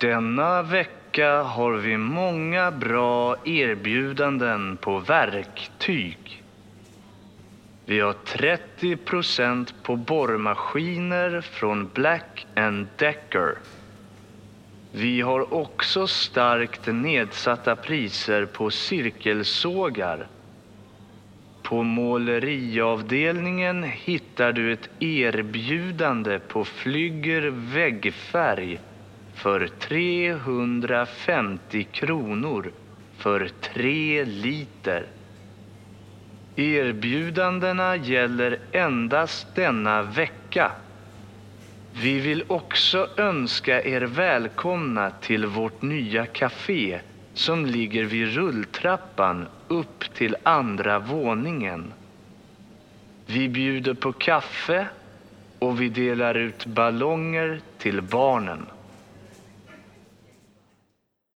Denna vecka har vi många bra erbjudanden på verktyg. Vi har 30% på borrmaskiner från Black & Decker. Vi har också starkt nedsatta priser på cirkelsågar. På måleriavdelningen hittar du ett erbjudande på Flygger väggfärg för 350 kronor för 3 liter. Erbjudandena gäller endast denna vecka. Vi vill också önska er välkomna till vårt nya café som ligger vid rulltrappan upp till andra våningen. Vi bjuder på kaffe och vi delar ut ballonger till barnen.